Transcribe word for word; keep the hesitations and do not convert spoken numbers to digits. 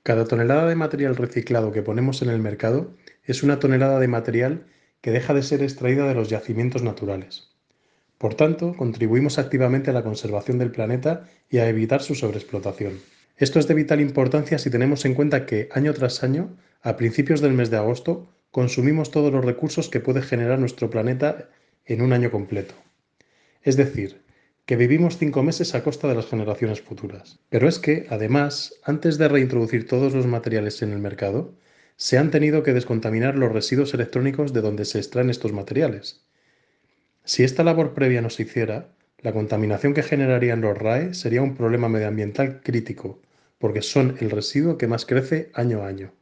Cada tonelada de material reciclado que ponemos en el mercado es una tonelada de material que deja de ser extraída de los yacimientos naturales. Por tanto, contribuimos activamente a la conservación del planeta y a evitar su sobreexplotación. Esto es de vital importancia si tenemos en cuenta que, año tras año, a principios del mes de agosto, consumimos todos los recursos que puede generar nuestro planeta en un año completo. Es decir, que vivimos cinco meses a costa de las generaciones futuras. Pero es que, además, antes de reintroducir todos los materiales en el mercado, se han tenido que descontaminar los residuos electrónicos de donde se extraen estos materiales. Si esta labor previa no se hiciera, la contaminación que generarían los R A E sería un problema medioambiental crítico, porque son el residuo que más crece año a año.